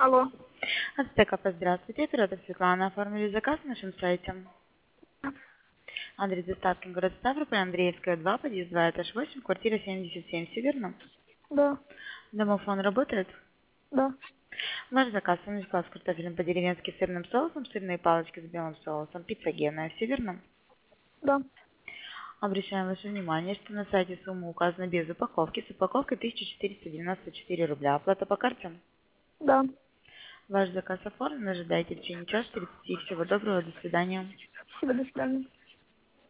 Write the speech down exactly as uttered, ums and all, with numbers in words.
Алло. Ацтекапа, здравствуйте. Оператор Светлана. Оформили заказ на нашем сайте. Адрес доставки город Ставрополь, Андреевская, два, подъезд два, этаж восемь, квартира семьдесят семь. Все верно? Да, Домофон работает? да, Ваш заказ саночка с картофелем по-деревенски с сырным соусом, сырные палочки с белым соусом, пиццагенная. Все верно? да. Обращаем ваше внимание, что на сайте сумма указана без упаковки. С упаковкой тысяча четыреста девяносто четыре рубля. Оплата по карте? Да. Ваш заказ оформлен. Ожидайте в течение часа тридцати. Всего доброго. До свидания. Спасибо, до свидания.